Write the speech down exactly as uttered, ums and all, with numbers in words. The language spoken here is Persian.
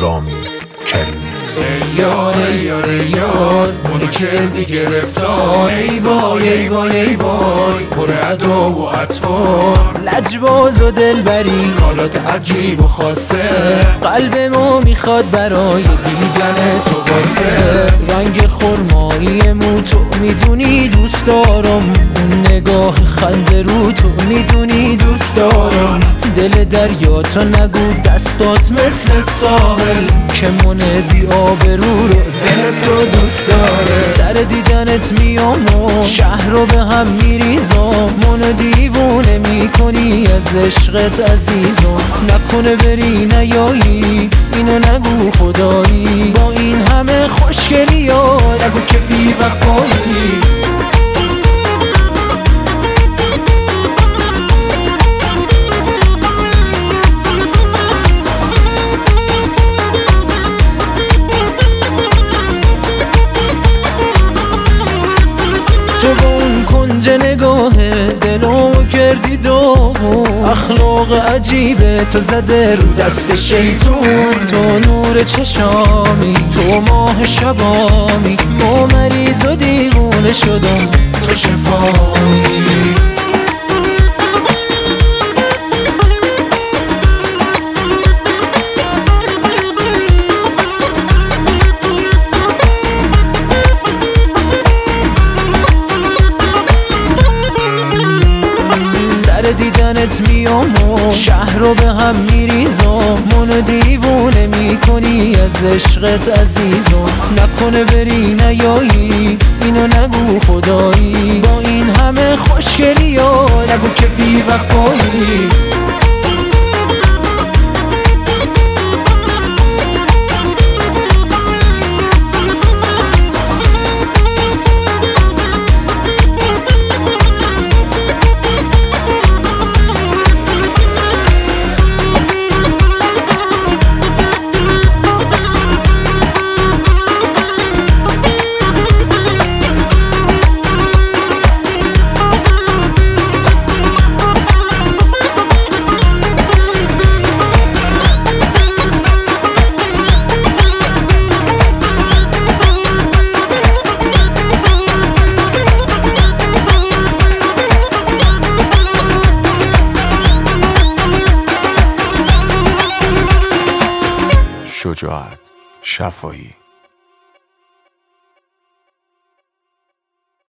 رامی کریمی. ای یار ای یار ای یار منو کردی گرفتار، ای وای ای وای ای وای پر ادا و اطفال، لجباز و دلبری کارات عجیب و خاصه، قلب ما میخواد برای دیدن تو واسه، رنگ خرمایی مو تو میدونی دوست دارم، اون نگاه خنده رو تو میدونی دوست دارم، دل دریا تو نگو دستات مثل ساحل که من بی آبرو رو دل تو دوست داره، سر دیدنت میام و شهر رو به هم میریزم، منو دیوونه میکنی از عشقت عزیزم، نکنه بری نیایی اینو نگو خدایی، با این همه خوشگلی ها نگو که بی وفایی. تو با اون کنج نگاه دلمو کردی داغون، اخلاق عجیبه تو زده رو دست شیطون، تو نور چشامی تو ماه شبامی، ما مریض و دیوونه شدم تو شفایی. دیدنت میام و شهر رو به هم میریزم، منو دیوونه میکنی از عشقت عزیزم، نکنه بری نیایی اینو نگو خدایی، با این همه خوشگلی ها نگو که بی وفایی. شجاعت شفایی.